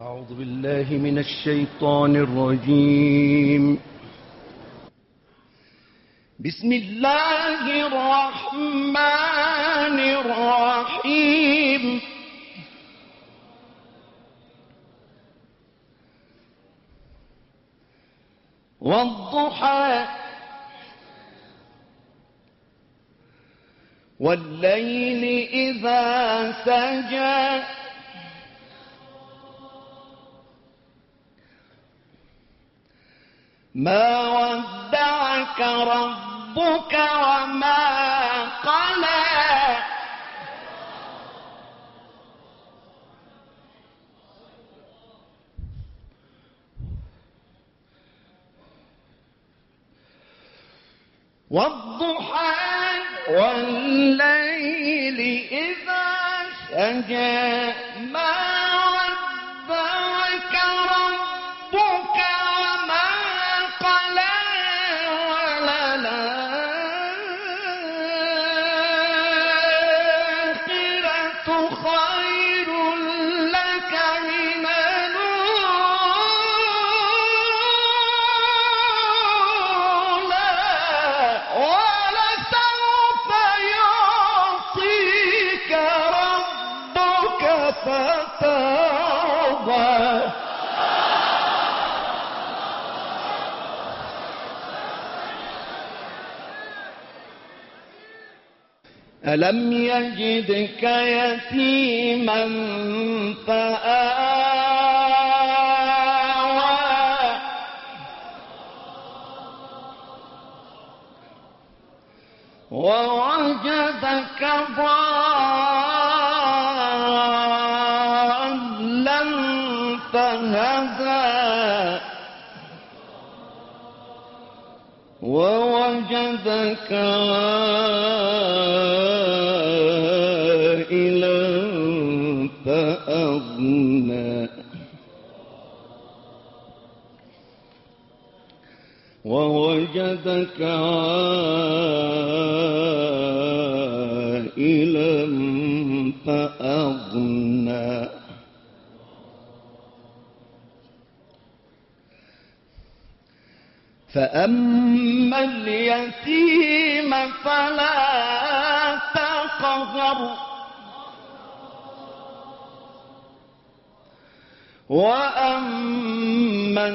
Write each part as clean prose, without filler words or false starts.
أعوذ بالله من الشيطان الرجيم. بسم الله الرحمن الرحيم. والضحى والليل إذا سجى ما ودعك ربك وما قلى والضحى والليل إذا سجى ما ودعك ربك وما قلى وللآخرة خير لك من الأولى ولسوف يعطيك ربك فترضى. ألم يجدك يتيما فآوى ووجدك ضالا فهدى ووجدك عائلا فأغنى ووجدك عائلا فأغنى فأما اليتيم فلا تقهر وأما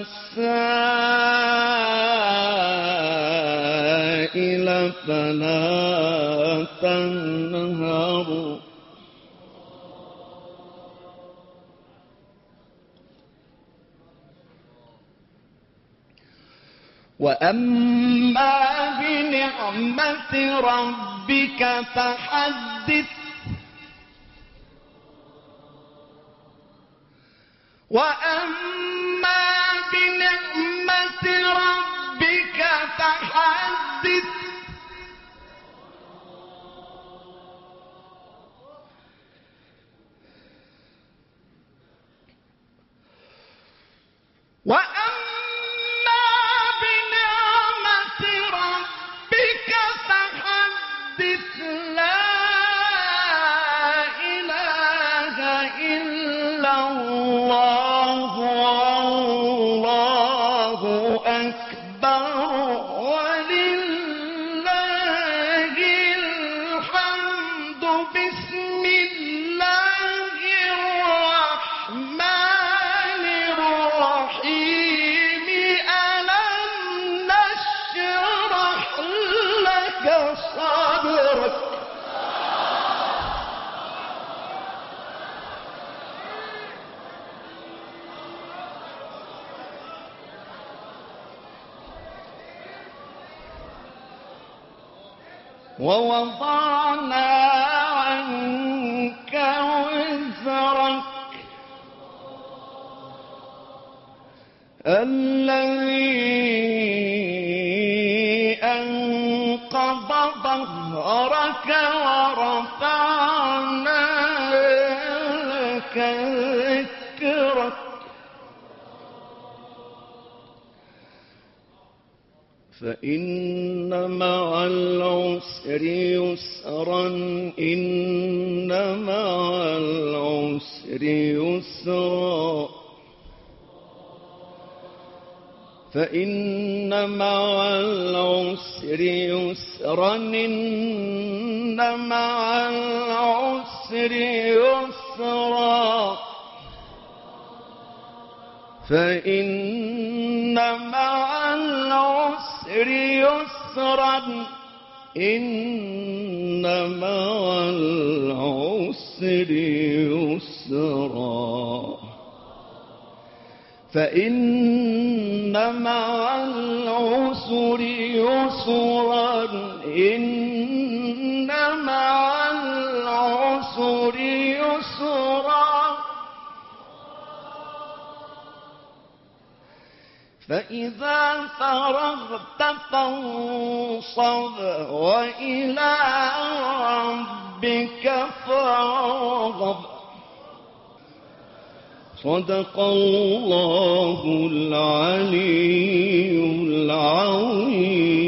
السائل فلا تنهر وأما بنعمة ربك فحدث وأما بنعمة ربك فحدث لا إله إلا الله والله أكبر ولله الحمد. بسم الله الرحمن الرحيم. ألم نشرح لك صدرك ووضعنا عنك وزرك الذي أنقض ظهرك ورفعنا لك ذكرك فإن مع العسر يسرا إن مع العسر يسرا فإن مع العسر يسرا إن مع العسر يسرا فإن مع العسر يسرا إن مع العسر يسرا فإن مع العسر يسرا إن مع العسر يسرا فإذا فرغت فانصب وإلى ربك فارغب. صدق الله العلي العظيم.